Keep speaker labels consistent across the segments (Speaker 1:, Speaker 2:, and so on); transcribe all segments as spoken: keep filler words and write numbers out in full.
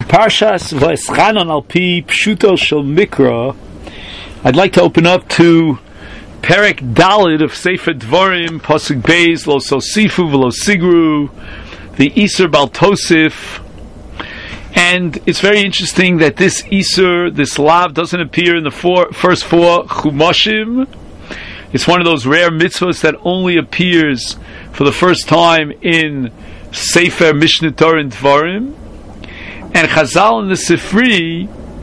Speaker 1: Parshas V'eschanon al pi pshuto shel mikra. I'd like to open up to Perek Dalid of Sefer Dvarim, Pasuk Beis, Lo Sosifu V'lo Sigru, the Isur Bal Tosif. And it's very interesting that this Isur, this Lav, doesn't appear in the four, first four Chumashim. It's one of those rare mitzvahs that only appears for the first time in Sefer Mishneh Torah and Dvarim. And Chazal in the Sifri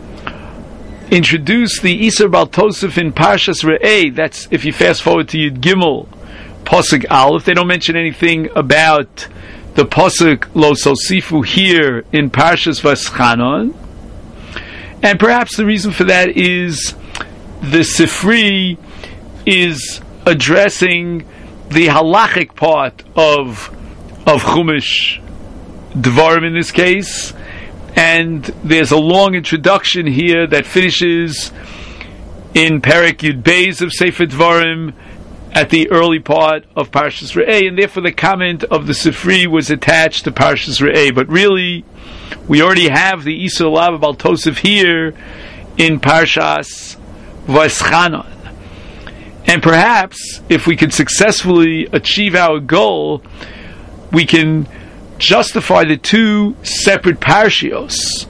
Speaker 1: introduced the Isur Bal Tosif in Parshas Re'eh. That's if you fast forward to Yud Gimel, Pasuk Aleph. They don't mention anything about the Pasuk Lo Sosifu here in Parshas V'eschanon. And perhaps the reason for that is the Sifri is addressing the halachic part of of Chumash Dvarim in this case. And there's a long introduction here that finishes in Perek Yud Beis of Sefer Dvarim at the early part of Parshas Re'eh, and therefore the comment of the Sifri was attached to Parshas Re'eh. But really, we already have the Isur Lav Bal Tosif here in Parshas V'eschanon. And perhaps, if we can successfully achieve our goal, we can justify the two separate parshios.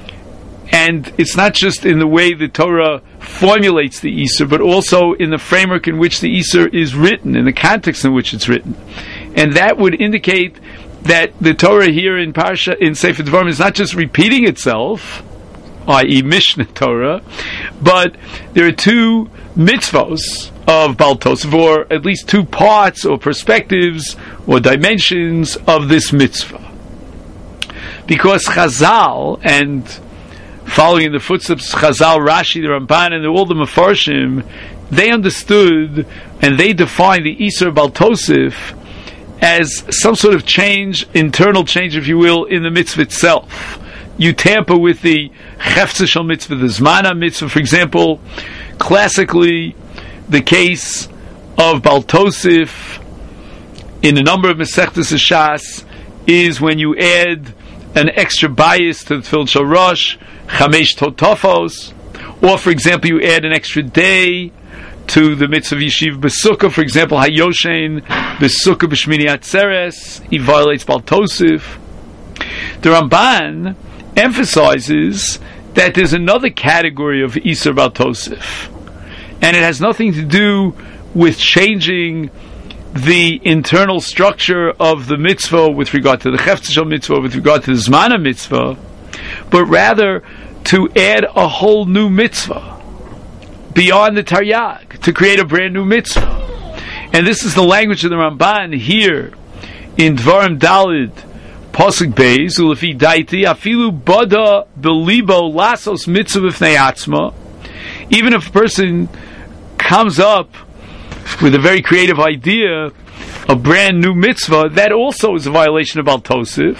Speaker 1: And it's not just in the way the Torah formulates the Isur, but also in the framework in which the Isur is written, in the context in which it's written. And that would indicate that the Torah here in Parsha, in Sefer Dvarim, is not just repeating itself, that is. Mishneh Torah, but there are two mitzvos of Bal Tosif, or at least two parts or perspectives or dimensions of this mitzvah. Because Chazal, and following in the footsteps Chazal, Rashi, the Ramban, and all the Mefarshim, they understood and they defined the Isur Bal Tosif as some sort of change, internal change, if you will, in the mitzvah itself. You tamper with the Chefza Shel Mitzvah, the Zmana Mitzvah. For example, classically, the case of Bal Tosif in a number of Masechtas Shas is when you add an extra bias to the Tefillin Shel Rosh, Chamesh Totafos, or for example, you add an extra day to the mitzvah of Yeshiva B'Sukkah. For example, Hayoshein B'Sukkah B'Shmini Atzeres, he violates Bal Tosif. The Ramban emphasizes that there's another category of Isur Bal Tosif, and it has nothing to do with changing the internal structure of the mitzvah with regard to the Chefza Shel Mitzvah, with regard to the Zmana Mitzvah, but rather to add a whole new mitzvah beyond the Taryag, to create a brand new mitzvah. And this is the language of the Ramban here in Dvarim Dalid, Pasuk Beis, Ulefi Daiti, Afilu Bada Belibo Lasos Mitzvah B'fnei Atzma. Even if a person comes up with a very creative idea, a brand new mitzvah, that also is a violation of Bal Tosif.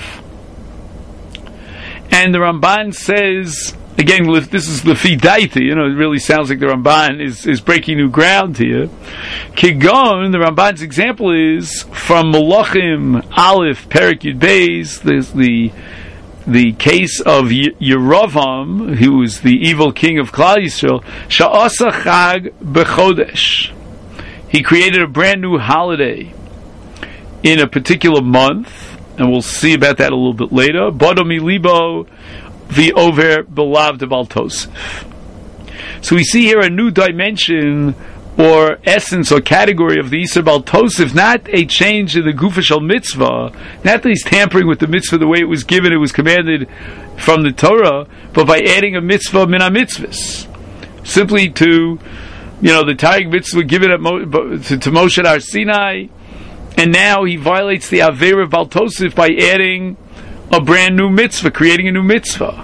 Speaker 1: And the Ramban says, again, this is Lefi Daiti, you know, it really sounds like the Ramban is, is breaking new ground here. Kigon, the Ramban's example is from Malachim Aleph Perek Yud Beis, there's the the case of Yerovam, who was the evil king of Klal Yisrael, Sha'asa Chag B'chodesh. He created a brand new holiday in a particular month, and we'll see about that a little bit later. Bodo Milibo V'over Belav de Bal Tosif. So we see here a new dimension or essence or category of the Isur Bal Tosif, not a change in the Gufa Shel Mitzvah, not that he's tampering with the mitzvah the way it was given, it was commanded from the Torah, but by adding a mitzvah min ha-mitzvahs, simply to, you know, the Taryag mitzvah given at Mo, to, to Moshe at Har Sinai, and now he violates the Aveira of Bal Tosif by adding a brand new mitzvah, creating a new mitzvah.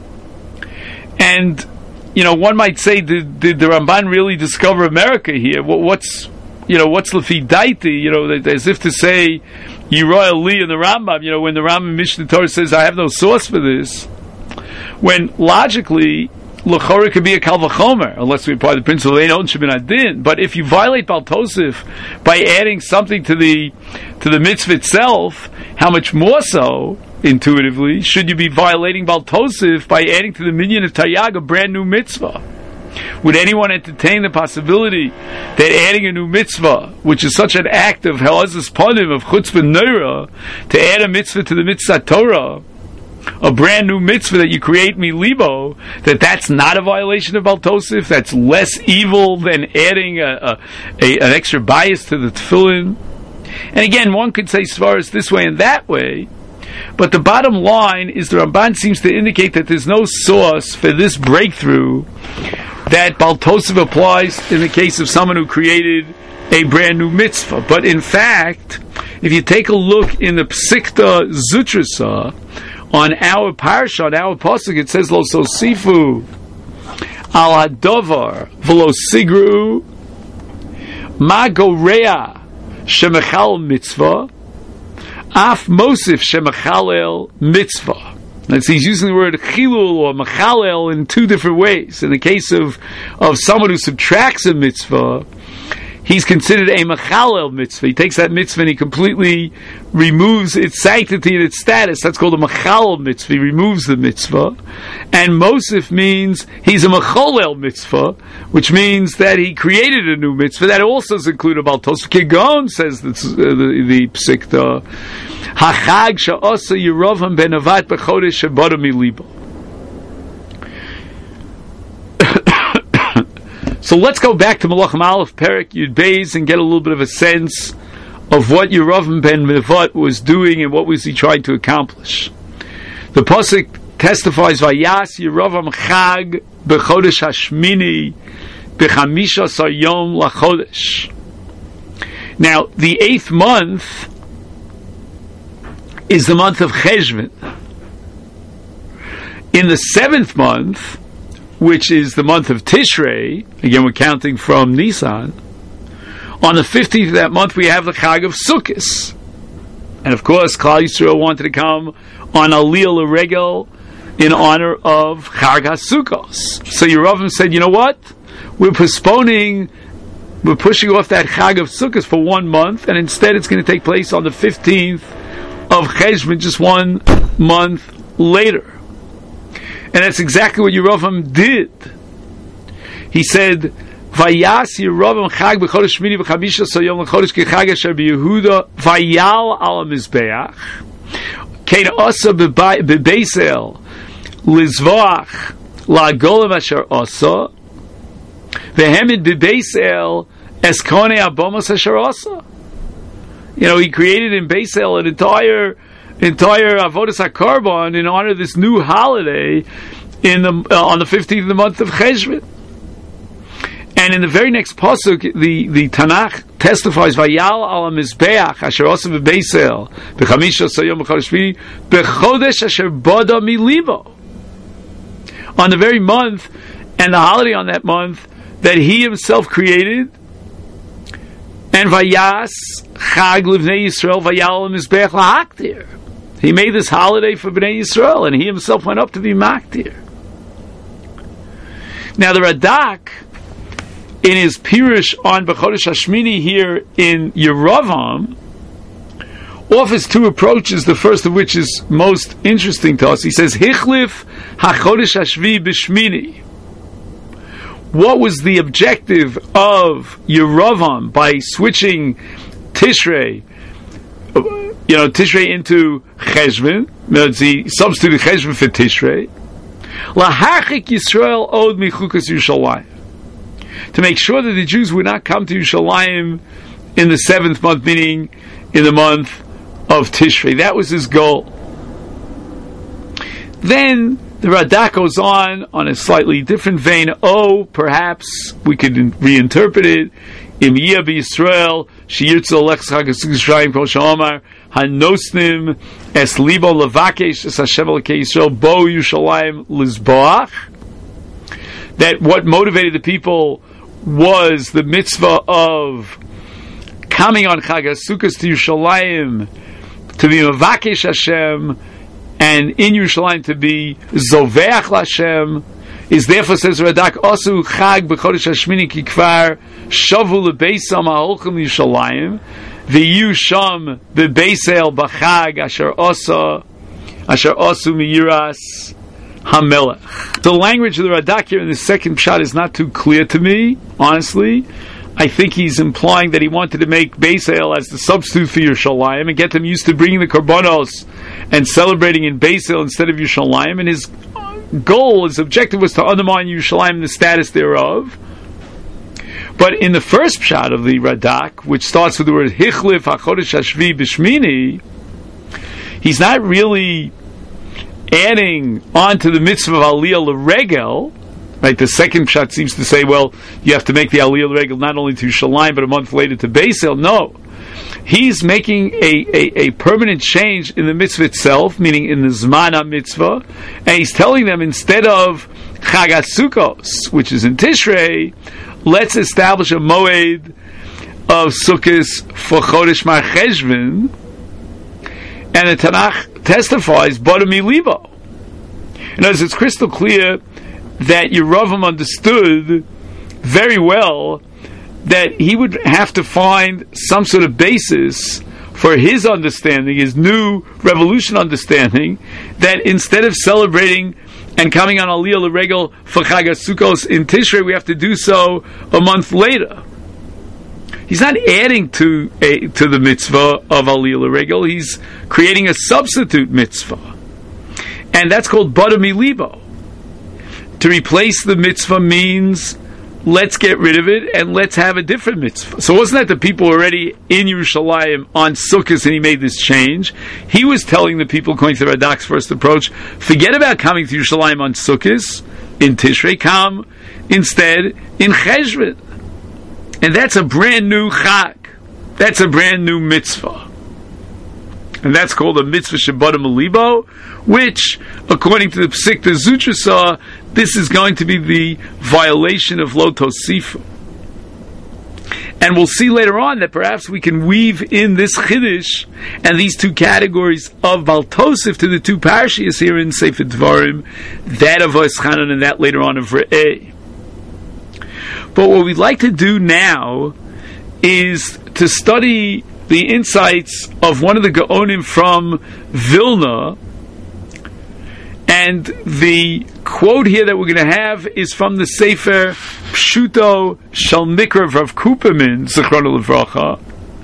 Speaker 1: And you know, one might say, did, did the Ramban really discover America here? What, what's, you know, what's Lefi Daiti? You know, as if to say, Yirah Li in the Rambam, you know, when the Rambam Mishneh Torah says, I have no source for this, when logically, L'chora could be a Kal V'chomer, unless we apply the principle of Ein On Shemin Adin. But if you violate Bal Tosif by adding something to the, to the mitzvah itself, how much more so intuitively, should you be violating Baal Tosif by adding to the minyan of Taryag a brand new mitzvah? Would anyone entertain the possibility that adding a new mitzvah, which is such an act of Helazis Panim, of Chutzpah Neira, to add a mitzvah to the mitzvah Torah, a brand new mitzvah that you create milibo, that that's not a violation of Baal Tosif, that's less evil than adding a, a, a, an extra bias to the tefillin? And again, one could say svaras this way and that way, but the bottom line is the Ramban seems to indicate that there's no source for this breakthrough that Baal Tosif applies in the case of someone who created a brand new mitzvah. But in fact, if you take a look in the Psikta Zutrasa, on our parsha, on our pasuk, it says, Lo sosifu al hadovar v'lo sigru ma gorea shemechal mitzvah af mosif shemechalel mitzvah. That's, he's using the word chilul or mechalel in two different ways. In the case of, of someone who subtracts a mitzvah, he's considered a mechalel mitzvah. He takes that mitzvah and he completely removes its sanctity and its status. That's called a mechalel mitzvah. He removes the mitzvah. And mosif means he's a mecholel mitzvah, which means that he created a new mitzvah. That also is included Baal Tosaf. Kigon says the, the, the Psikta, Hachag sha'asa Yerovam ben Nevat b'chodesh shebada milibo. So let's go back to Malachim Aleph Perek Yud Beis and get a little bit of a sense of what Yerovam ben Nevat was doing and what was he trying to accomplish. The pasuk testifies, Vayas Yerovam Chag b'chodesh Hashmini b'chamisha sayom lachodesh. Now, the eighth month is the month of Cheshvan. In the seventh month, which is the month of Tishrei, again we're counting from Nisan, on the fifteenth of that month we have the Chag of Sukkot. And of course, Klal Yisrael wanted to come on Aliyah L'Regel in honor of Chag HaSukkos. So Yerovam said, you know what? We're postponing, we're pushing off that Chag of Sukkot for one month, and instead it's going to take place on the fifteenth of Cheshvan, just one month later. And that's exactly what Yerovam did. He said, Vayas Yerovam Chag b'chodesh Shmini b'chamisha sayom l'chodesh k'chag asher b'Yehuda Vayal al mizbeach Kein asa b'beisel lizvoach la'golim asher asa v'hemid b'beisel eskone abomos asher asa. You know, he created in Beisel an entire entire avodas hakarban in honor of this new holiday in the uh, on the fifteenth of the month of Cheshvan. And in the very next pasuk, the, the Tanakh testifies, Vayal al mizbeach asher asa b'Beisel b'chamisha sayom b'chodesh Shmini b'chodesh asher bada milibo. On the very month and the holiday on that month that he himself created. And Vayas Chag Livnei Yisrael Vayal Mizbeach LaHaktir. He made this holiday for Bnei Yisrael, and he himself went up to be Maktir. Now the Radak, in his Pirush on B'chodesh Hashmini here in Yerovam, offers two approaches, the first of which is most interesting to us. He says, Hichlif HaChodesh Hashvi B'Shmini. What was the objective of Yerovam by switching Tishrei, you know, Tishrei into Cheshvan? He substituted Cheshvan for Tishrei. Lahachik Yisrael od michukas Yerushalayim, to make sure that the Jews would not come to Yerushalayim in the seventh month, meaning in the month of Tishrei. That was his goal. Then the Radak goes on on a slightly different vein. Oh, perhaps we could reinterpret it. Im yeh b'Yisrael sheyirtzu lech chag Yisrael kol she'omar hanosnim es libo levakesh es Hashem Elokei Yisrael bo Yerushalayim lizboach. That what motivated the people was the mitzvah of coming on Chag HaSukkos to Yerushalayim to be mevakesh Hashem, and in Yerushalayim to be Zoveach Lashem, is therefore, says Radak, Osu Chag b'chodesh Hashmini ki kvar shavu lebeisam ha'olchem Yerushalayim v'yu sham bebeisel b'chag asher osa asher asu miyiras hamelech. The language of the Radak here in the second pshat is not too clear to me, honestly. I think he's implying that he wanted to make Beis El as the substitute for Yerushalayim and get them used to bringing the korbanos and celebrating in Beis El instead of Yerushalayim. And his goal, his objective was to undermine Yerushalayim and the status thereof. But in the first pshat of the Radak, which starts with the word Hichlif HaChodesh HaShvi B'Shmini, he's not really adding on to the mitzvah of Aliyah L'Regel. Right, the second pshat seems to say, well, you have to make the Aliyah L'Regel not only to Yerushalayim, but a month later to Beis El. No. He's making a, a, a permanent change in the mitzvah itself, meaning in the Zman HaMitzvah, and he's telling them instead of Chag HaSukkos, which is in Tishrei, let's establish a moed of Sukkos for Chodesh Mar Cheshvan, and the Tanakh testifies, Bodami Libo. In other words, it's crystal clear that Yeravam understood very well that he would have to find some sort of basis for his understanding, his new revolution understanding, that instead of celebrating and coming on Aliyah L'Regel for Chag HaSukkos in Tishrei, we have to do so a month later. He's not adding to a, to the mitzvah of Aliyah L'Regel, he's creating a substitute mitzvah. And that's called Badami Libo. To replace the mitzvah means let's get rid of it and let's have a different mitzvah. So wasn't that the people already in Yerushalayim on Sukkot and he made this change? He was telling the people, according to the Radak's first approach, forget about coming to Yerushalayim on Sukkot in Tishrei, come instead in Cheshvan. And that's a brand new Chag. That's a brand new mitzvah. And that's called a mitzvah Shabbatim Alibo, which, according to the Psikta Zutrasa, this is going to be the violation of Lo Tosifu. And we'll see later on that perhaps we can weave in this Chiddush and these two categories of Bal Tosif to the two parashiyos here in Sefer Dvarim, that of Eschanan and that later on of Re'eh. But what we'd like to do now is to study the insights of one of the Gaonim from Vilna, and the quote here that we're going to have is from the Sefer Pshuto Shal Mikra Rav Kuperman, Zichrono Livracha,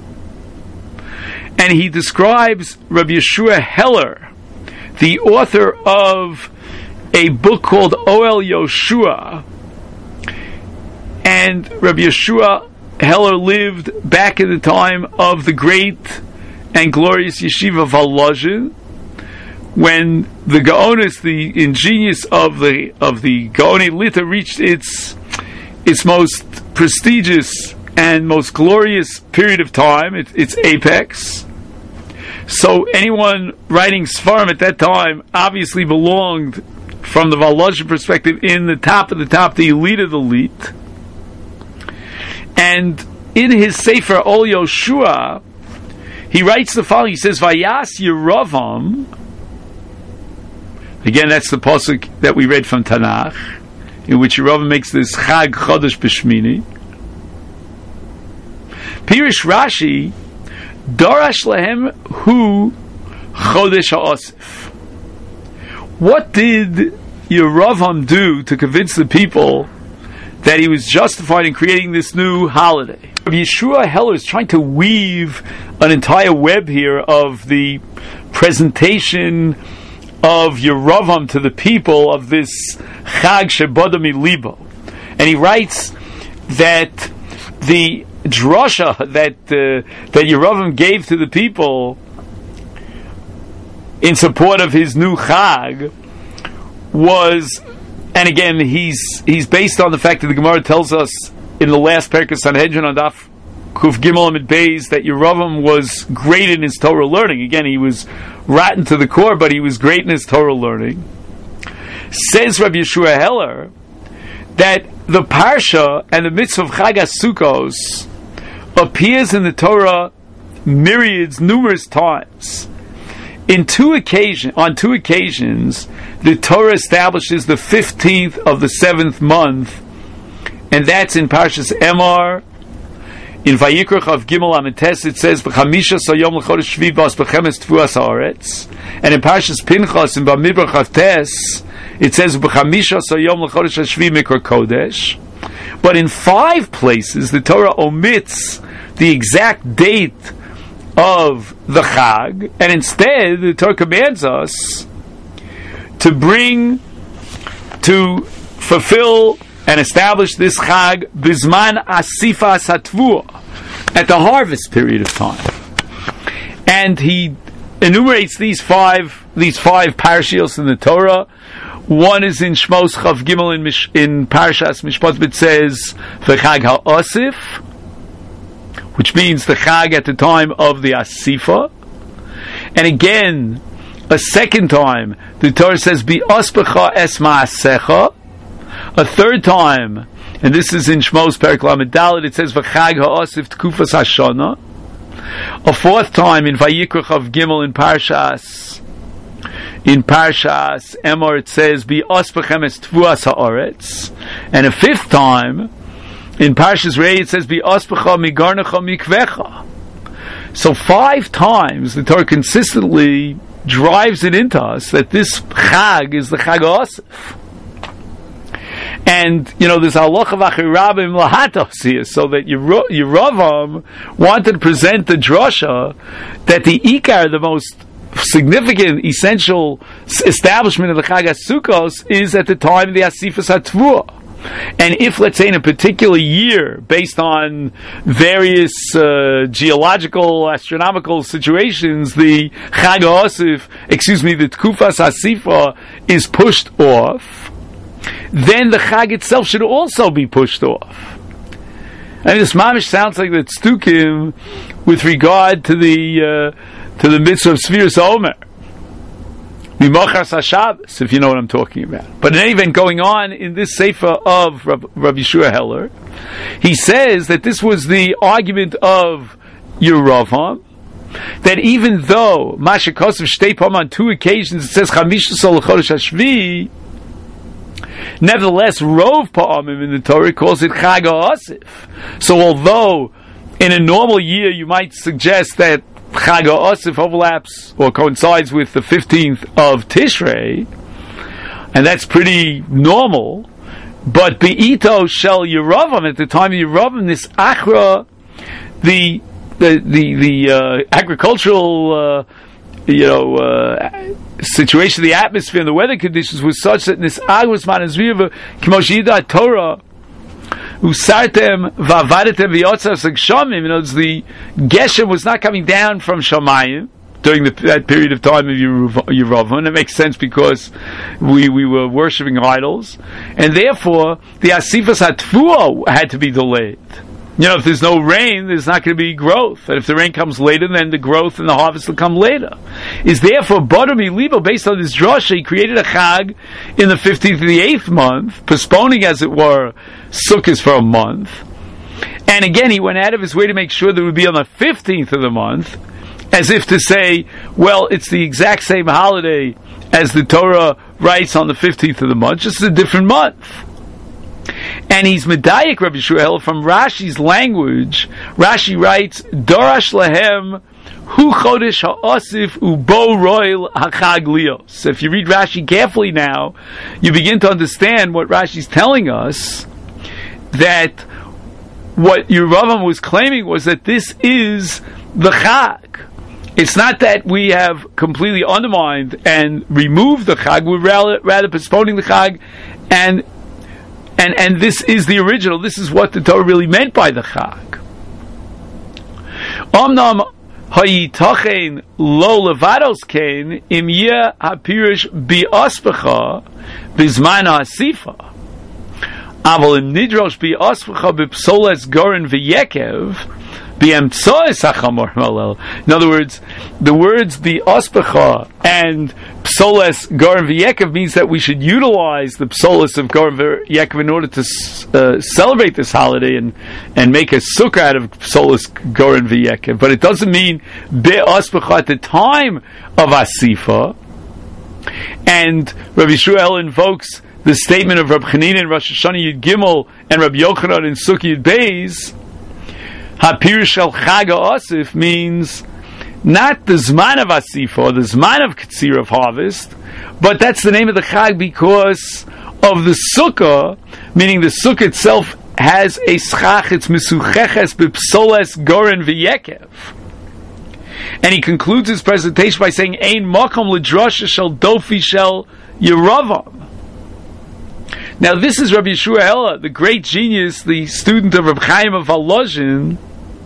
Speaker 1: and he describes Rabbi Yeshua Heller, the author of a book called Oel Yoshua. And Rabbi Yeshua Heller lived back in the time of the great and glorious Yeshiva of Volozhin, when the Gaonis, the ingenious of the of the Gaoni Lita, reached its its most prestigious and most glorious period of time, its, its apex. So anyone writing Sfarim at that time obviously belonged, from the Volozhin perspective, in the top of the top, the elite of the elite. And in his Sefer Ol Yoshua, he writes the following. He says, Vayas Yeravam. Again, that's the pasuk that we read from Tanakh, in which Yeravam makes this Chag Chodesh B'Shmini. Pirish Rashi, Darash Lehem Hu Chodesh HaOsif. What did Yeravam do to convince the people that he was justified in creating this new holiday? Rabbi Yeshua Heller is trying to weave an entire web here of the presentation of Yeravam to the people of this Chag Shebodami Libo. And he writes that the drasha that uh, that Yeravam gave to the people in support of his new Chag was, and again, he's he's based on the fact that the Gemara tells us in the last Perek of Sanhedrin on Daf Kuf Gimel Amid Beis that Yeravam was great in his Torah learning. Again, he was rotten to the core, but he was great in his Torah learning. Says Rabbi Yeshua Heller that the Parsha and the mitzvah of Chag HaSukkos appears in the Torah myriads, numerous times. In two occasion, on two occasions, the Torah establishes the fifteenth of the seventh month, and that's in Parshas Emor, In Vayikra Chav Gimel Amites it says B'chamisha Sayom L'Chodesh Shvi Bas B'chemes Tfuas Haaretz, and in Parshas Pinchas in Bamidbar Chav Tes it says B'chamisha Sayom L'Chodesh Shvi Mikra Kodesh. But in five places the Torah omits the exact date of the Chag, and instead the Torah commands us to bring, to fulfill and establish this Chag Bizman Asifa Satvua, at the harvest period of time. And he enumerates these five these five parashios in the Torah. One is in Shmos Chav Gimel in, Mish, in Parashas Mishpat, it says V'chag HaOsif, which means the Chag at the time of the Asifa. And again, a second time, the Torah says Bi'ospecha es ma'asecha. A third time, and this is in Shmos Perek Lamed Dalet, it says V'chag ha'osif t'kufas hashana. A fourth time in Vayikra Chav Gimel in Parshas in Parshas Emor it says Bi'ospechem es t'vuas ha'oretz. And a fifth time in Parshas Rei it says Bi'ospecha migarnecha mikvecha. So five times the Torah consistently drives it into us that this Chag is the Chag ha'osif. And, you know, there's halacha v'achirabim lahatos here, so that Yeravam wanted to present the drasha that the Ikar, the most significant, essential establishment of the Chag HaSukkos, is at the time of the Asifas HaTvuah. And if, let's say, in a particular year, based on various uh, geological, astronomical situations, the Chag HaOsif, excuse me, the Tkufas HaSifa is pushed off, then the Chag itself should also be pushed off. And this mamish sounds like the tztukim with regard to the uh, to the mitzvah of Sfiras Omer, Mimochas HaShabbos, if you know what I'm talking about. But in any event, going on in this sefer of Rav, Rav Yeshua Heller, he says that this was the argument of Yeravam, that even though Masha Kosev Shtei on two occasions it says Chamisha Sol Chodesh Hashvi, nevertheless, Rov Pa'amim in the Torah calls it Chag HaOsif. So although in a normal year you might suggest that Chag HaOsif overlaps or coincides with the fifteenth of Tishrei, and that's pretty normal, but Be'ito Shel Yeravam, at the time of Yeravam, this Achra, the the the, the uh, agricultural uh, you know, uh, situation, the atmosphere and the weather conditions was such that this Agus Manazriva Kimoshida Torah Usartem Vavadetem Vyotzas Shamim, you know, the Geshem was not coming down from Shamayim during the, that period of time of Yeravam, and it makes sense because we, we were worshipping idols, and therefore the Asifas HaTfuah had to be delayed. You know, if there's no rain, there's not going to be growth. And if the rain comes later, then the growth and the harvest will come later. Is therefore, Badami Libo, based on this drasha, he created a Chag in the fifteenth of the eighth month, postponing, as it were, Sukkot for a month. And again, he went out of his way to make sure that it would be on the fifteenth of the month, as if to say, well, it's the exact same holiday as the Torah writes on the fifteenth of the month, just a different month. And he's medayik Rabbi Yisrael from Rashi's language. Rashi writes, Dorash lahem hu chodesh ha'osif ubo roil hachag lios. So if you read Rashi carefully now, you begin to understand what Rashi's telling us, that what Yeravam was claiming was that this is the Chag. It's not that we have completely undermined and removed the Chag, we're rather, rather postponing the Chag, and And and this is the original. This is what the Torah really meant by the Chag. Omnam hayitachein lo levados kein im yeh hapirish bi'ospecha bizman ha'asifa. Aval im nidrosh bi'ospecha b'psoles goren v'yekev b'emtsoes hachamor malel. In other words, the words bi'ospecha and Psoles Goren V'Yekev means that we should utilize the Psoles of Goren V'Yekev in order to uh, celebrate this holiday and, and make a sukkah out of Psoles Goren V'Yekev. But it doesn't mean Be'ospecha at the time of Asifa. And Rabbi Yisrael invokes the statement of Rabbi Chanina in Rosh Hashanah Yud Gimel and Rabbi Yochanan in Sukkah Yud Beis, Hapirish shel Chag HaOsif means not the Zman of Asif or the Zman of Katsir of harvest, but that's the name of the Chag because of the Sukkah, meaning the Sukkah itself has a schach, it's Mesucheches B'Psoles Goren V'Yekev. And he concludes his presentation by saying, Ein Makom L'Drasha Shel Dofi Shel Yeravam. Now this is Rabbi Yeshua Ella, the great genius, the student of Reb Chaim of Volozhin,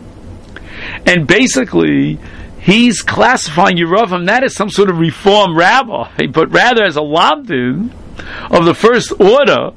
Speaker 1: and basically he's classifying Yeravam not as some sort of reform rabbi, but rather as a Lamdin of the first order,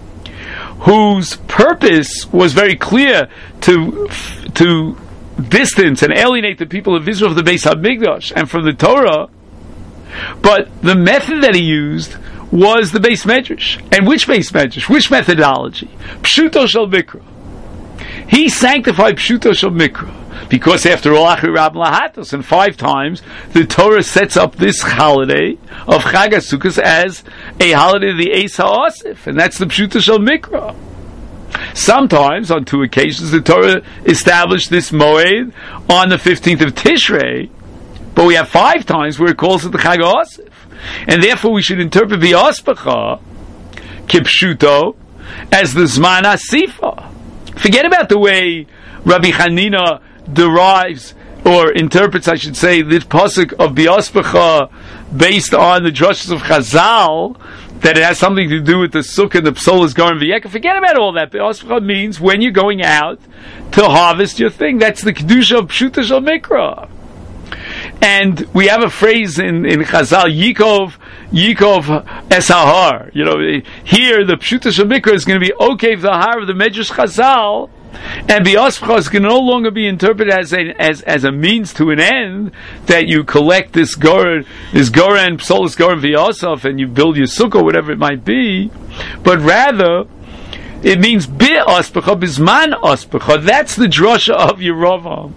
Speaker 1: whose purpose was very clear to to distance and alienate the people of Israel from the Beis HaMikdash and from the Torah, but the method that he used was the Beis Medrash. And which Beis Medrash? Which methodology? Pshuto Shel Mikra. He sanctified Pshuto Shel Mikra. Because after all, Achri Rab Lahatos, and five times the Torah sets up this holiday of Chag HaSukkos as a holiday of the Eis HaOsif, and that's the Pshuto Shel Mikra. Sometimes, on two occasions, the Torah established this Moed on the fifteenth of Tishrei, but we have five times where it calls it the Chag HaOsif. And therefore we should interpret the Ospacha, Kipshuto, as the Zman HaSifa. Forget about the way Rabbi Chanina derives, or interprets, I should say, this pasuk of Biospacha based on the drushes of Chazal, that it has something to do with the Sukkah and the Psolas Goren V'Yekev. Forget about all that. Biospacha means when you're going out to harvest your thing. That's the Kedusha of Pshuta Shel Mikra. And we have a phrase in, in Chazal, Yikov, Yikov Esahar. You know, here the Pshuta Shel Mikra is going to be Okev the Har of the Medrash Chazal, and Biospacha is going to no longer be interpreted as a as, as a means to an end, that you collect this Goren, this Goren, Psolas Goren V'Yosef, and you build your sukkah, whatever it might be, but rather it means Bi'ospacha, Bizman Ospacha. That's the drasha of Yeravam.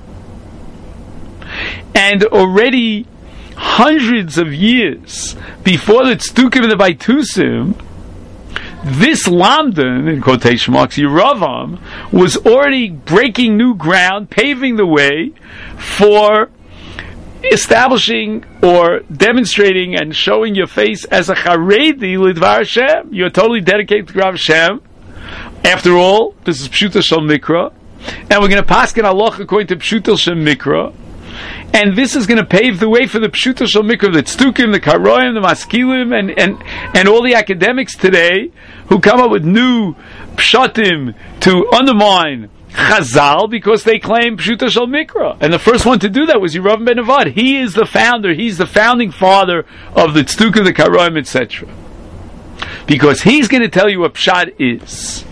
Speaker 1: And already hundreds of years before the Tzdukim and the Baitusim, this Lamdan, in quotation marks, Yeravam, was already breaking new ground, paving the way for establishing or demonstrating and showing your face as a Charedi Lidvar Hashem. You're totally dedicated to Rav Hashem. After all, this is Pshuta Shel Mikra, and we're going to pass in halacha according to Pshuta Shel Mikra. And this is going to pave the way for the Pshuta Shel Mikra, the Tzdukim, the Karoim, the Maskilim, and, and, and all the academics today who come up with new Pshatim to undermine Chazal because they claim Pshuta Shel Mikra. And the first one to do that was Yeravam ben Nevat. He is the founder, he's the founding father of the Tzdukim, the Karoim, et cetera. Because he's going to tell you what Pshat is.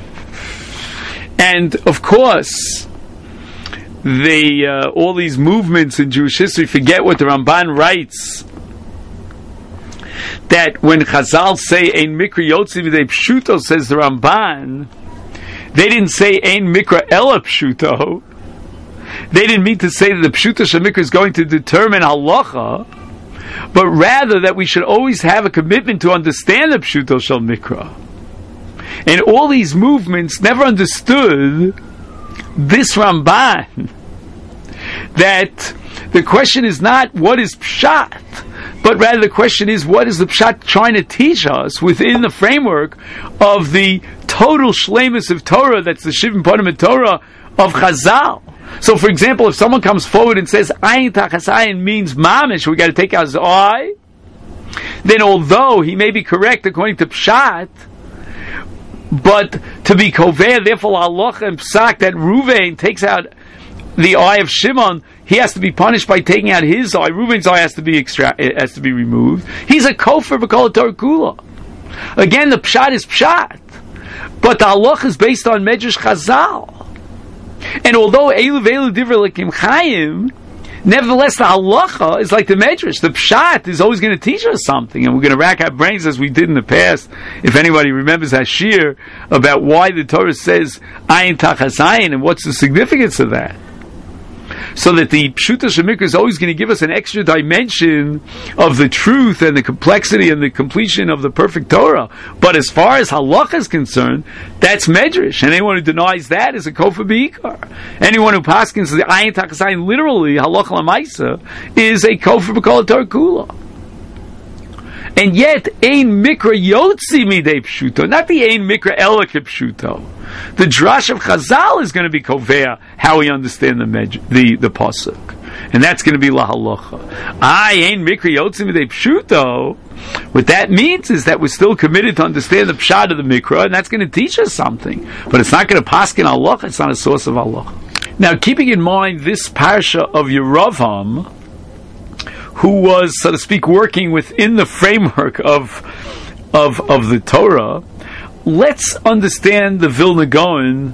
Speaker 1: And of course, the uh, all these movements in Jewish history forget what the Ramban writes, that when Chazal say Ein Mikra Yotzi V'dei Pshuto, says the Ramban, they didn't say Ein Mikra Ela Pshuto. They didn't mean to say that the Pshuto Shel Mikra is going to determine halacha, but rather that we should always have a commitment to understand the Pshuto Shel Mikra. And all these movements never understood this Ramban, that the question is not what is Pshat, but rather the question is what is the Pshat trying to teach us within the framework of the total shleimus of Torah, that's the Shivim Panim Torah of Chazal. So for example, if someone comes forward and says Ayin Tachas Ayin means mamish, we got to take out his eye, then although he may be correct according to Pshat, but to be kover, therefore halacha and psak, that Ruvain takes out the eye of Shimon, he has to be punished by taking out his eye. Reuven's eye has to be extra- has to be removed. He's a kofer b'kol Torah kula. Again, the pshat is pshat, but the halacha is based on Medrash Chazal. And although elu ve'elu divrei l'kim chayim, nevertheless, the halacha is like the Medrash. The pshat is always going to teach us something, and we're going to rack our brains as we did in the past. If anybody remembers Hashir about why the Torah says Ayin Tachas Ayin and what's the significance of that. So that the Pshuta Shemikra is always going to give us an extra dimension of the truth and the complexity and the completion of the perfect Torah. But as far as halacha is concerned, that's medrash, and anyone who denies that is a kofa b'ikar. Anyone who paskins the ayin takasayin literally halacha l'maisa is a kofa b'kol Torah kula. And yet, ein mikra yotzi midei pshuto, not the ein mikra ela pshuto. The drash of Chazal is going to be kovea how we understand the med- the the pasuk, and that's going to be la halacha. I ein mikra yotzi midei pshuto. What that means is that we're still committed to understand the pshat of the mikra, and that's going to teach us something. But it's not going to paskin halacha. It's not a source of halacha. Now, keeping in mind this parsha of Yeravam, who was, so to speak, working within the framework of of of the Torah, let's understand the Vilna Gaon,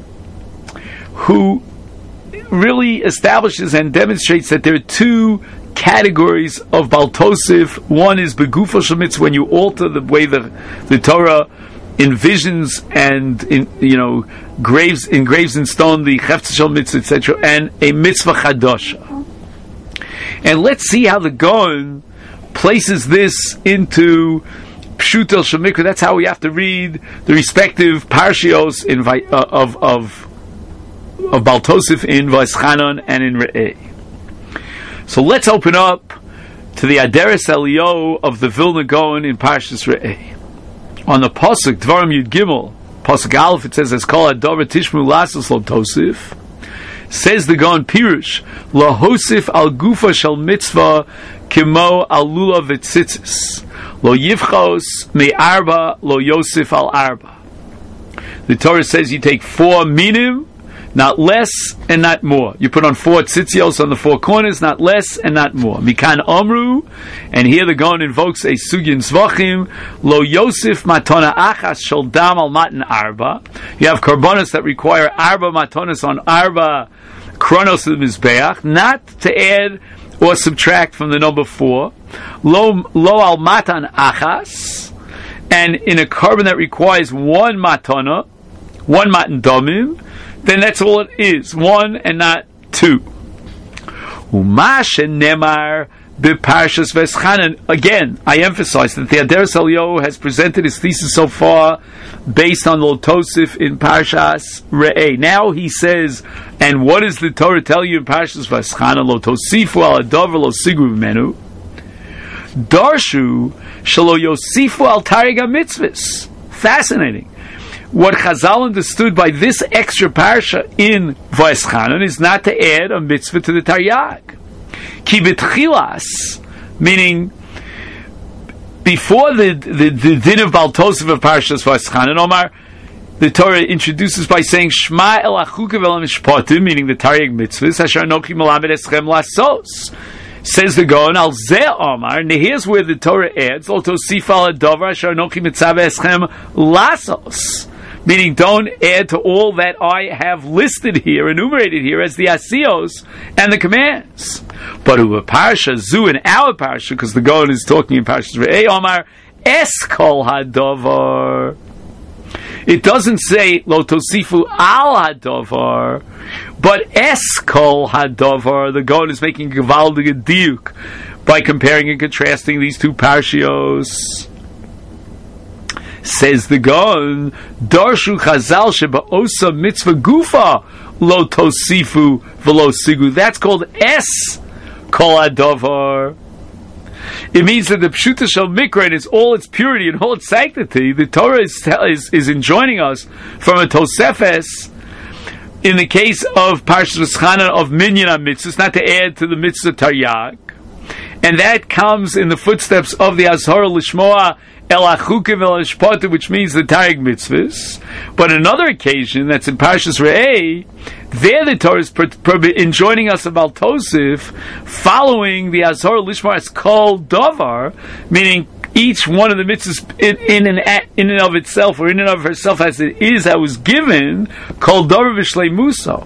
Speaker 1: who really establishes and demonstrates that there are two categories of Baltosif. One is Begufo Shemitz, when you alter the way the the Torah envisions and in, you know graves engraves in stone the Chefetz Shel Mitzvah, et cetera, and a mitzvah chadasha. And let's see how the Gaon places this into Pshutel Shemikra. That's how we have to read the respective parshios in, uh, of of of Baltosif in Vayischanan and in Re'eh. So let's open up to the Aderes Elio of the Vilna Gaon in Parshas Re'eh. On the pasuk Dvarim Yud Gimel, pasuk Aleph, it says, "As kol hadover tishmu lasos lo tosif." Says the Gaon Pirush, "La hosif al gufa shel mitzvah kimo al lulav v'tzitzis. Lo yivchos me arba lo yosif al arba." The Torah says you take four minim, not less and not more. You put on four tzitzios on the four corners, not less and not more. Mikan omru, and here the Gaon invokes a sugin zvachim, lo yosif matona achas shel dam al matan arba. You have korbanos that require arba matonas on arba kronos of the mizbeach, not to add or subtract from the number four. Lo, lo al matan achas, and in a korban that requires one matana, one matan domim, then that's all it is, one and not two. Umashen nemar b'parshas Vayischanan. Again, I emphasize that the Aderes Elio has presented his thesis so far based on Lo Tosif in Parshas Re'eh. Now he says, and what does the Torah tell you in Parshas Vayischanan? Lo Tosifu al Adavar lo sigru menu. Darshu shelo Yosifu al Taryag HaMitzvahs. Fascinating. What Chazal understood by this extra parsha in Vayischanan is not to add a mitzvah to the Taryag. Ki b'tchilas, meaning before the, the, the din of Baltosif of Parshas Vayischanan, Omar, the Torah introduces by saying Shema el achukav el mishpatim, meaning the Taryag mitzvahs, asher anochi melamed eschem lasos. Says the Gaon, al zeh Omar, and here's where the Torah adds, Lo tosif al hadavar asher anochi mitzaveh eschem lasos. Meaning, don't add to all that I have listed here, enumerated here, as the asiyos and the commands. But uva parsha zu in our parsha, because the Gaon is talking in Parshas Re'eh, Omar es kol hadavar. It doesn't say lo tosifu al hadavar, but es kol hadavar. The Gaon is making gevaldige diuk by comparing and contrasting these two parshios. Says the Gaon, Darshu Chazal sheba osa mitzvah gufa lo tosifu v'lo sigu. That's called es kol hadavar. It means that the Pshuta Shel Mikra, in its all its purity and all its sanctity, the Torah is, is, is enjoining us from a Tosefes, in the case of Parshas Vayischanan, of Minyan HaMitzvahs, not to add to the Mitzvah Taryag. And that comes in the footsteps of the Azhar Lishmoa El Achukim El Ishpata, which means the Taryag mitzvahs. But another occasion, that's in Parshas Re'eh, there the Torah is per- per- enjoining us about Tosif, following the Azhar Lishmoa as Kol Davar, meaning each one of the mitzvahs in, in, and, in and of itself, or in and of herself as it is, that was given, Kol Davar V'Shlei Muso.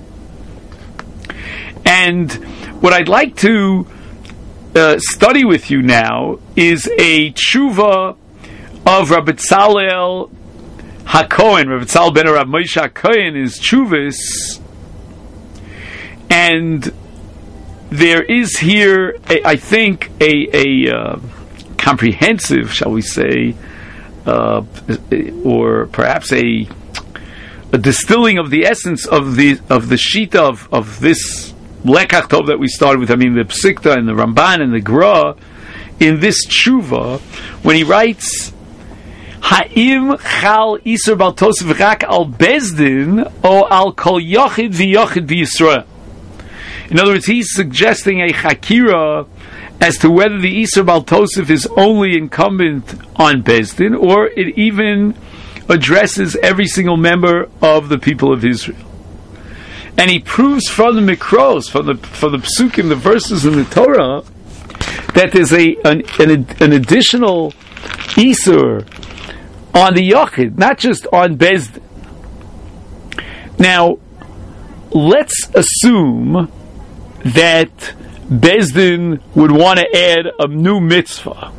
Speaker 1: And what I'd like to Uh, study with you now is a tshuva of Rabbi Tzalel HaKohen. Rabbi Tzalel ben Rav Moshe HaKohen is tshuvas, And there is here, a, I think, a, a uh, comprehensive, shall we say, uh, or perhaps a, a distilling of the essence of the of the shita of, of this lekach tov that we started with. I mean, the Psikta and the Ramban and the Gra, in this tshuva, when he writes, Ha'im chal isur bal tosef rak al bezdin o al kol yochid v'yochid v'Yisrael. In other words, he's suggesting a chakira as to whether the isur bal tosef is only incumbent on bezdin, or it even addresses every single member of the people of Israel. And he proves from the mikros, from the from the psukim, the verses in the Torah, that there's a an, an, an additional isur on the yochid, not just on bezdin. Now, let's assume that bezdin would want to add a new mitzvah,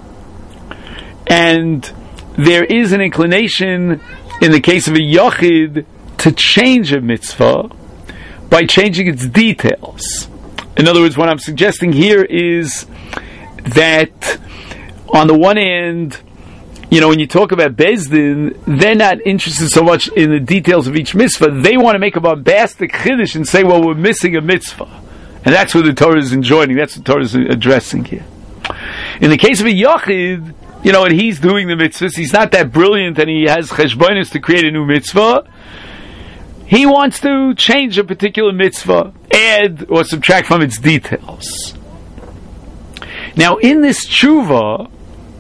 Speaker 1: and there is an inclination in the case of a yochid to change a mitzvah by changing its details. In other words, what I'm suggesting here is that on the one hand, you know, when you talk about bezdin, they're not interested so much in the details of each mitzvah. They want to make a bombastic chiddush and say, well, we're missing a mitzvah. And that's what the Torah is enjoining. That's what the Torah is addressing here. In the case of a yochid, you know, and he's doing the mitzvahs, he's not that brilliant and he has cheshbonos to create a new mitzvah. He wants to change a particular mitzvah, add or subtract from its details. Now, in this tshuva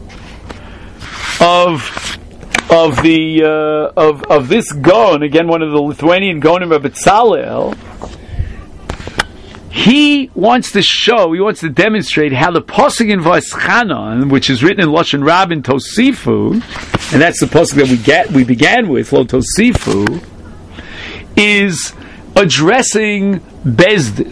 Speaker 1: of of the uh, of of this Gaon, again one of the Lithuanian Gaonim of Betzalel, he wants to show, he wants to demonstrate how the pasuk in Va'eschanan, which is written in Lashon Rabin Tosifu, and that's the pasuk that we get we began with, Lo Tosifu, is addressing bezdin.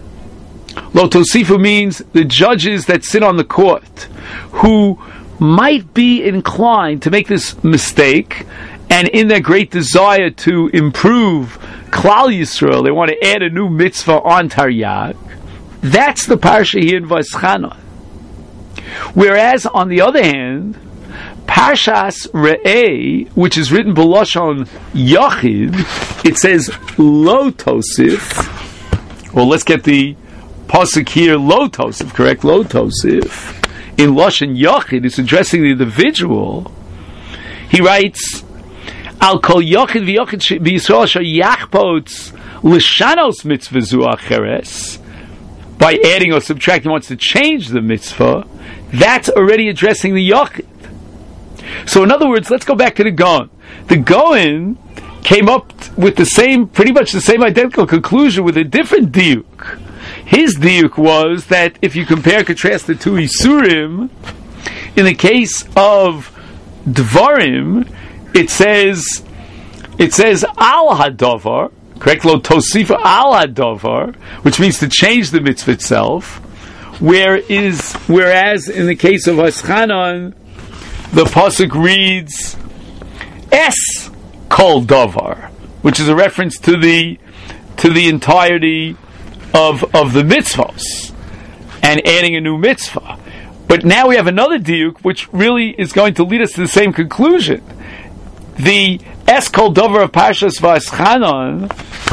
Speaker 1: Lo Tosifu means the judges that sit on the court, who might be inclined to make this mistake, and in their great desire to improve Klal Yisrael, they want to add a new mitzvah on Taryag. That's the parsha here in Va'eschanan. Whereas, on the other hand, Parshas Re'eh, which is written b'lashon Yachid, it says Lo Tosif. Well, let's get the pasuk here, Lo Tosif, correct? Lo Tosif. In Lashon Yachid, it's addressing the individual. He writes, Al kol Yachid v'Yachid v'Yisrael asher yachpots l'shanos mitzvah zu acheres. By adding or subtracting, wants to change the mitzvah. That's already addressing the Yachid. So, in other words, let's go back to the Gaon. The Gaon came up with the same, pretty much the same identical conclusion with a different diuk. His diuk was that if you compare, contrast the two Isurim, in the case of Dvarim, it says, it says Al Hadavar, correct? Lo Tosifa Al Hadavar, which means to change the mitzvah itself. Where is, whereas in the case of Va'eschanan, the pasuk reads Es Kol Davar, which is a reference to the to the entirety of of the mitzvahs and adding a new mitzvah. But now we have another diuk which really is going to lead us to the same conclusion. The Es Kol Davar of Parshas Va'eschanan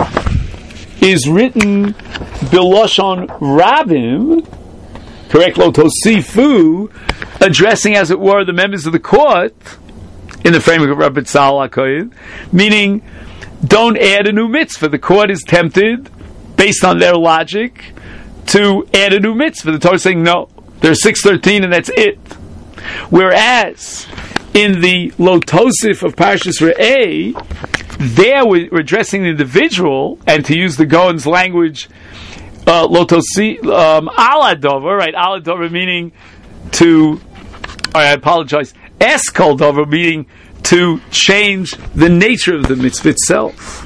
Speaker 1: is written b'lashon Rabim, correct? Lo Tosifu, addressing, as it were, the members of the court in the framework of Rabbi Tzal HaKohen, meaning don't add a new mitzvah. The court is tempted, based on their logic, to add a new mitzvah. The Torah is saying no, there's six thirteen and that's it. Whereas in the Lo Tosif of Parshas Re'eh, there we're addressing the individual, and to use the Gaon's language, uh, Lo Tosi um, Al Hadavar, right? Al Hadavar meaning to, I apologize, Es Kol Davar meaning to change the nature of the mitzvah itself.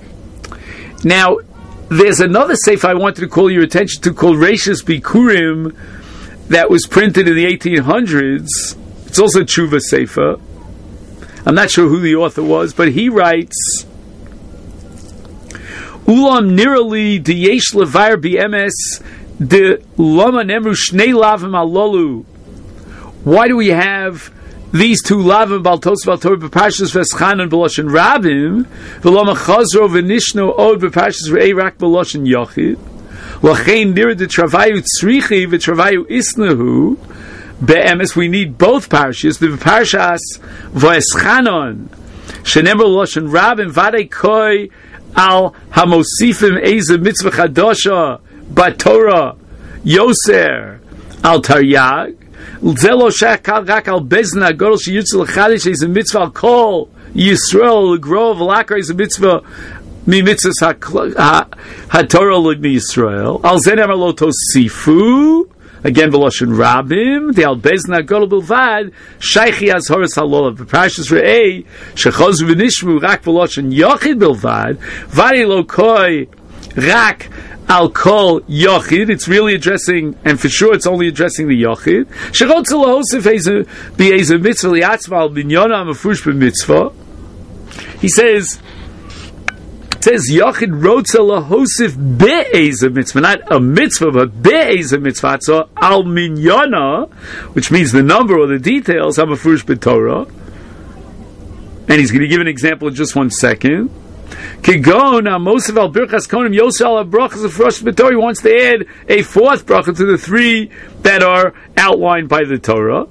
Speaker 1: Now, there's another sefer I wanted to call your attention to called Reishis Bikurim that was printed in the eighteen hundreds. It's also Tshuva sefer. I'm not sure who the author was, but he writes, Ulam nirali de yesh levar b'emes de lama nemru shnei lavim alolu. Why do we have these two lavim baltos baltor b'parshas v'eschanan b'loshen rabim v'lama chazro v'nishno od b'parshas v'ei rak b'loshen yochid l'chein nira de travayu tzrichi v'travayu isnahu be'emes. We need both parshas. The parshas v'eschanan shenemar b'loshen rabim v'adei koi al hamosifim eze mitzvah chadosha batorah yoser al taryag zelo shakal rak al bezna godol sheyutzel chadish eze mitzvah al kol Yisrael grov lakar eze mitzvah mi mitzvahs hatorah mi Yisrael al zenemar lo tosifu. Again, Veloshin Rabim, the Albezna Godel Bilvad, Shaychi as Horace Halol of the Parshas Re'ei, Shechos V'nishmu Rak Veloshin Yochid Bilvad, Vari Lo Koi Rak Al Kol Yochid. It's really addressing, and for sure it's only addressing the Yochid. Shechotz Lahosef Be'ez Mitzvah Liatzma Al Binyona Mafrush B'Mitzvah. He says, it says Yochid Rotza Lahosif Be'ez Mitzvah, not a mitzvah, but Be'ez Mitzvah, so Al Minyana, which means the number or the details, Hamafrush B'Torah. And he's going to give an example in just one second. Kigon Mosef Al Birchas Konim Yosef Al Brachas of Rosh B'Torah. He wants to add a fourth bracha to the three that are outlined by the Torah.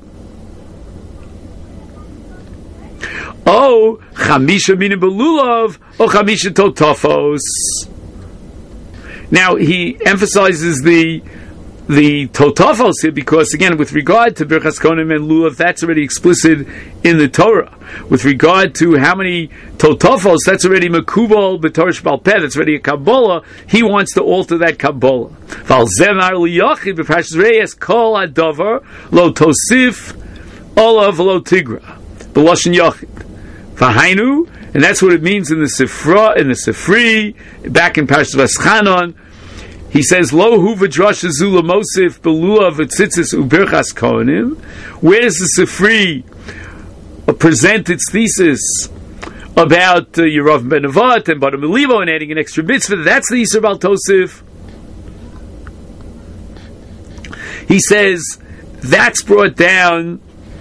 Speaker 1: Oh, Chamisha Mina Belulav, or Chamisha Totafos. Now he emphasizes the the Totafos here because, again, with regard to Birchas Konim and Lulav, that's already explicit in the Torah. With regard to how many Totafos, that's already Makubal B'Torah Shebal Peh, that's already a Kabbalah. He wants to alter that Kabbalah. Val Zemar Liyochid B'Parshas Reyes Kol Adover Lo Tosif Olav Lo Tigra B'Loshen Yochid. Vahainu, and that's what it means in the Sifra, in the Sifri, back in Parshas V'eschanan. He says, Lo hu v'drash azula mosif belua v'tzitzis u'birchas kohanim. Where does the Sifri present its thesis about uh, Yerav ben Nevat and Badam Elivo and adding an extra mitzvah? That's the Yisur Bal Tosif. He says, that's brought down.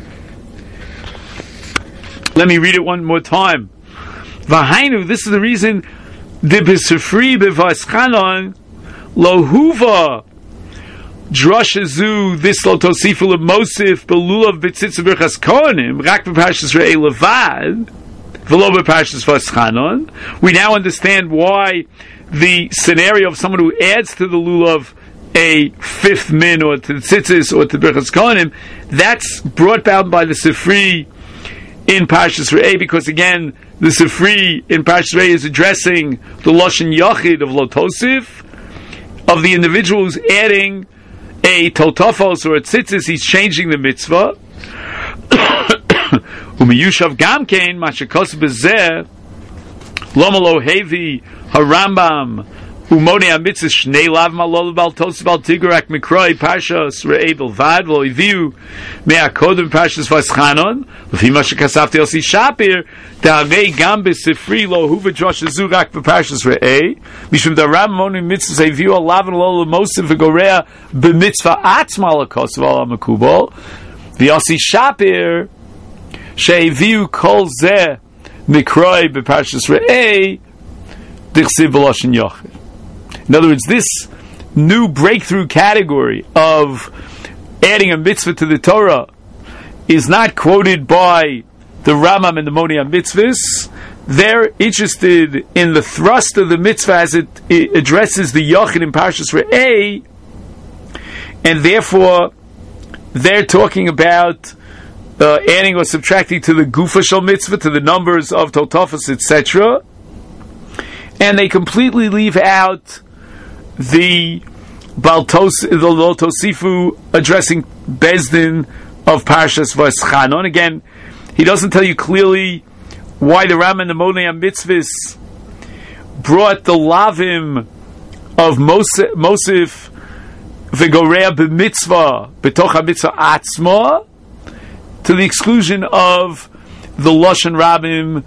Speaker 1: Let me read it one more time. Vahainu, this is the reason the B'Sifri B'Vaschanon Lo Huva Drashazu this Lo Tosifu L'Mosif B'Lulav B'Tzitz B'Rchas Kohanim Rak B'Parshas Re'ei Levad V'Lo B'Parshas V'Aschanon. We now understand why the scenario of someone who adds to the Lulav a fifth min or to the Tzitzis or to B'Rchas Kohanim, that's brought about by the Sifri in Parshas Re'ei, because again, the Sifri in Parshas Re'ei is addressing the Loshen Yochid of Lo Tosif, of the individual who's adding a Totafos or a Tzitzis, he's changing the mitzvah. Umiyushav Gamkein, Mashakos Bezeh, Lomalo Hevi, Harambam, Umoni HaMitzvah, Shnei Lav Malol Bal Tosif Bal Tigrak Mikroi, Parshas Re'ei Belvad, Lo Iviu, Mea Kodem Parshas V'Aschanon, L'fi Mashakasafti Yossi Shapir, Ta'avei Gam B'Sifri Lo Huva Josh Zurak B'Parshas Re'ei, Mishum Daram Moni Mitzvah Iviu Alav Lo L'Mosif V'Gorea B'Mitzvah Atzma L'Kos V'Al HaMakubal, V'Yossi Shapir, She'Iviu Kol Zeh Mikroi B'Parshas Re'ei, Dichsiv B'Loshen Yochid. In other words, this new breakthrough category of adding a mitzvah to the Torah is not quoted by the Rambam and the Moni HaMitzvahs. They're interested in the thrust of the mitzvah as it, it addresses the Yochid in Parshas Re'ei, and therefore they're talking about uh, adding or subtracting to the Gufa Shel mitzvah, to the numbers of Totafos, et cetera, and they completely leave out the Baltos, the Lo Tosifu addressing Bezdin of Parshas V'Aschanon. Again, he doesn't tell you clearly why the Ram and the Moni HaMitzvahs brought the Lavim of Mosif, Mosif V'Gorea B'Mitzvah B'Toch HaMitzvah Atzma to the exclusion of the Lashon Rabim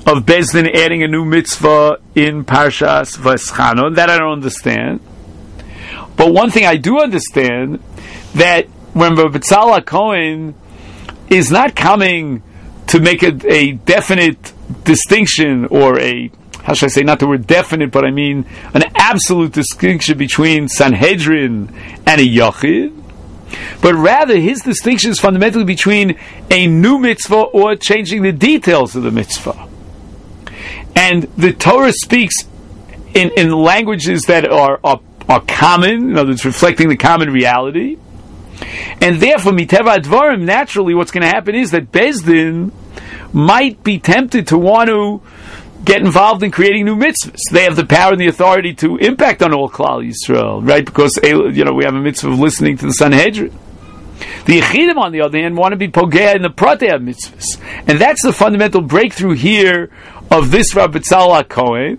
Speaker 1: of Beis Din adding a new mitzvah in Parshas V'eschanon. That I don't understand. But one thing I do understand, that when Rabbi Tzala Cohen is not coming to make a, a definite distinction, or a, how should I say, not the word definite, but I mean an absolute distinction between Sanhedrin and a Yachid, but rather his distinction is fundamentally between a new mitzvah or changing the details of the mitzvah. And the Torah speaks in, in languages that are, are, are common, in other words, reflecting the common reality. And therefore, miteva advarim, naturally what's going to happen is that Beis Din might be tempted to want to get involved in creating new mitzvahs. They have the power and the authority to impact on all Klal Yisrael, right? Because, you know, we have a mitzvah of listening to the Sanhedrin. The Yechidim, on the other hand, want to be pogea in the Pratei mitzvahs. And that's the fundamental breakthrough here of this Rabbi Tzala Cohen.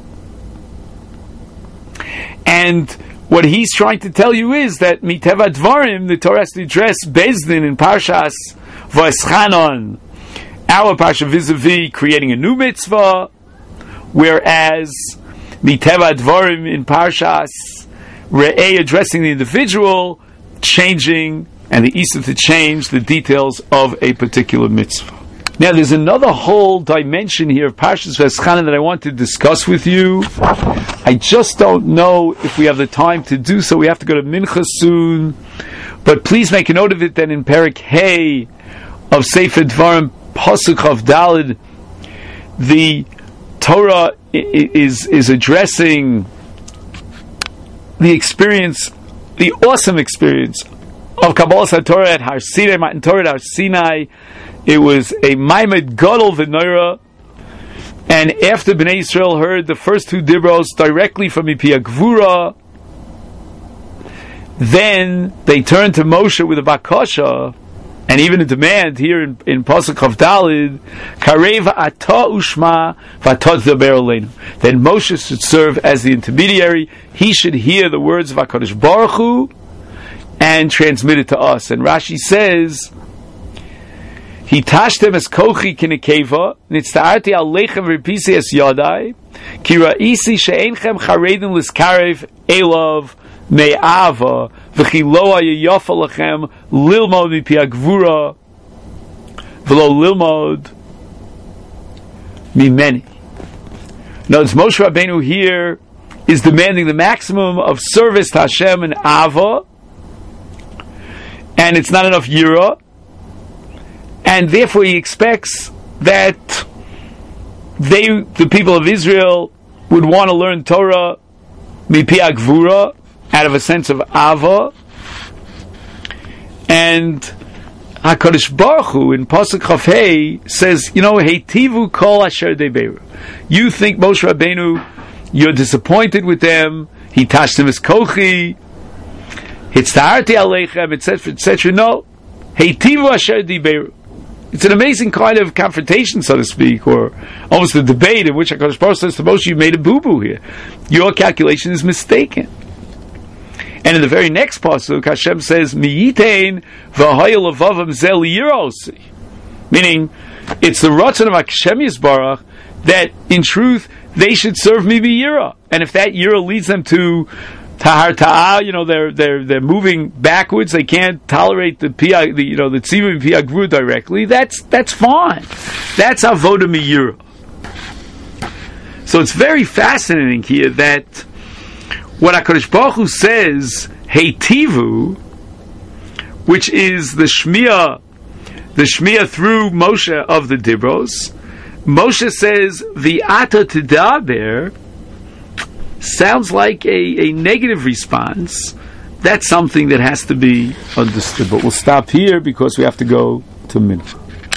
Speaker 1: And what he's trying to tell you is that miteva dvarim, the Torah has to address Beis Din in Parshas V'eschanon, our Parsha vis-a-vis creating a new mitzvah, whereas miteva dvarim in Parshas Re'eh addressing the individual, changing, and the Isa to change the details of a particular mitzvah. Now, there's another whole dimension here of Parshas V'eschanon that I want to discuss with you. I just don't know if we have the time to do so. We have to go to Mincha soon. But please make a note of it that in Perek Hey of Sefer Dvarim, Pasuk of Daled, the Torah is, is addressing the experience, the awesome experience of Kabbalas HaTorah at Har Sinai, Matan Torah at Har Sinai. It was a Maimed Gadol V'Noira, and after Bnei Yisrael heard the first two dibros directly from Mipi Gvura, then they turned to Moshe with a bakasha, and even a demand here in, in Pasuk Chav Daled, Karev Ata Ushma V'Atot Daber Aleinu. Then Moshe should serve as the intermediary. He should hear the words of HaKadosh Baruch Hu and transmit it to us. And Rashi says, Hitashtem es kochi kinekeva, nitzta'arti aleichem v'ripisi es yadai, ki ra'isi she'enchem charedim liskarev elav me'ava, v'chi lo ha'yayafa lachem lilmod mipi ha'gvura, v'lo lilmod mimeni. Now, it's Moshe Rabbeinu here is demanding the maximum of service to Hashem and Ava, and it's not enough Yira, and therefore he expects that they, the people of Israel, would want to learn Torah mipi ha'gvura, out of a sense of Ava. And HaKadosh Baruch Hu in Pasuk Chaf Hei says, you know, Heitivu kol asher deberu. You think, Moshe Rabbeinu, you're disappointed with them. Hitashtem es kochi, hitzta'arti aleichem, et cetera, et cetera. No, Heitivu asher deberu. It's an amazing kind of confrontation, so to speak, or almost a debate in which HaKadosh Baruch Hu says to Moshe, you made a boo-boo here. Your calculation is mistaken. And in the very next pasuk, Hashem says, "Miyitein v'hayil avavam zel yirosi," meaning it's the ratzon of Hashem Yisbarach that, in truth, they should serve me b'yira. And if that yira leads them to tahar ta'ah, you know, they're they're they're moving backwards. They can't tolerate the piyah, the you know the tzivim piyah gvur directly. That's that's fine. That's avoda miyira. So it's very fascinating here that what HaKadosh Baruch Hu says, Heitivu, which is the Shmiya, the Shmiya through Moshe of the Dibros, Moshe says, V'ata Tidaber, sounds like a, a negative response. That's something that has to be understood. But we'll stop here because we have to go to Mincha.